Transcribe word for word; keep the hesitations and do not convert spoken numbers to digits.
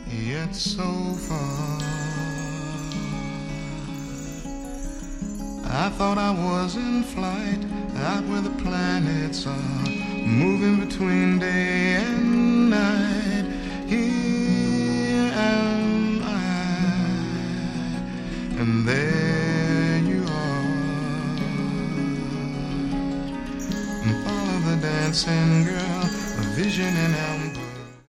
yet so far. I thought I was in flight, out where the planets are, moving between day and night. Here am I, and there you are. Follow the dancing girl, a vision in our